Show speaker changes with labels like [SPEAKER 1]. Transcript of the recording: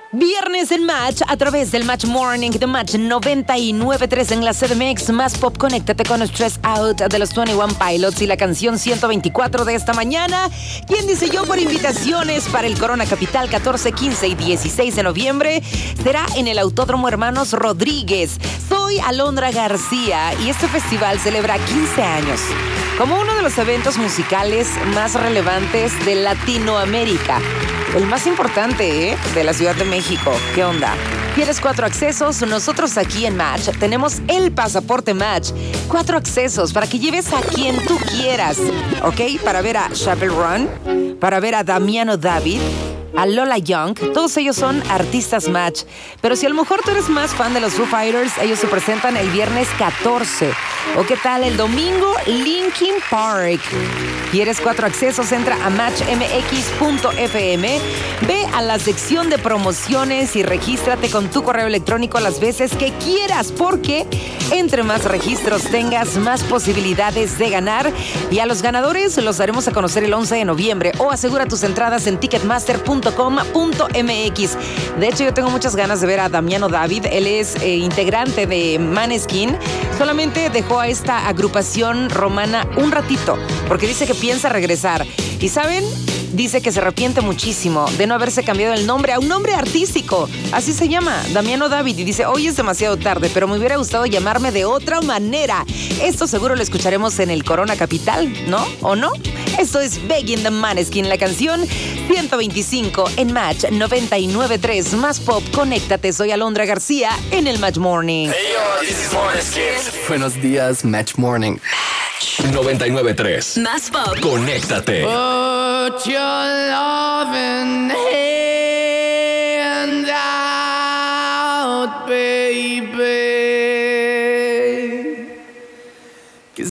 [SPEAKER 1] Viernes en Match, a través del Match Morning de Match 99.3 en la CDMX. Más pop, conéctate con Stress Out de los 21 Pilots y la canción 124 de esta mañana. ¿Quién dice yo? Por invitaciones para el Corona Capital 14, 15 y 16 de noviembre. Será en el Autódromo Hermanos Rodríguez. Soy Alondra García y este festival celebra 15 años como uno de los eventos musicales más relevantes de Latinoamérica. El más importante, de la Ciudad de México. ¿Qué onda? ¿Quieres 4 accesos? Nosotros aquí en Match tenemos el pasaporte Match. 4 accesos para que lleves a quien tú quieras, ¿ok? Para ver a Chappell Roan, para ver a Damiano David, a Lola Young. Todos ellos son artistas Match. Pero si a lo mejor tú eres más fan de los Foo Fighters, ellos se presentan el viernes 14. ¿O qué tal el domingo? Linkin Park. ¿Quieres 4 accesos? Entra a matchmx.fm, ve a la sección de promociones y regístrate con tu correo electrónico las veces que quieras, porque entre más registros tengas, más posibilidades de ganar. Y a los ganadores los daremos a conocer el 11 de noviembre. O asegura tus entradas en ticketmaster.com.mx. De hecho, yo tengo muchas ganas de ver a Damiano David. Él es integrante de Maneskin. Solamente dejó a esta agrupación romana un ratito, porque dice que piensa regresar. ¿Y saben? Dice que se arrepiente muchísimo de no haberse cambiado el nombre a un nombre artístico. Así se llama, Damiano David. Y dice, hoy es demasiado tarde, pero me hubiera gustado llamarme de otra manera. Esto seguro lo escucharemos en el Corona Capital, ¿no? ¿O no? Esto es Begging the Maneskin, la canción 125 en Match 99.3. Más pop, conéctate. Soy Alondra García en el Match Morning.
[SPEAKER 2] Hey yo, this is Maneskin.
[SPEAKER 3] Buenos días, Match Morning.
[SPEAKER 2] 99.3.
[SPEAKER 4] Más pop.
[SPEAKER 2] Conéctate.
[SPEAKER 3] Put your loving hand out, baby.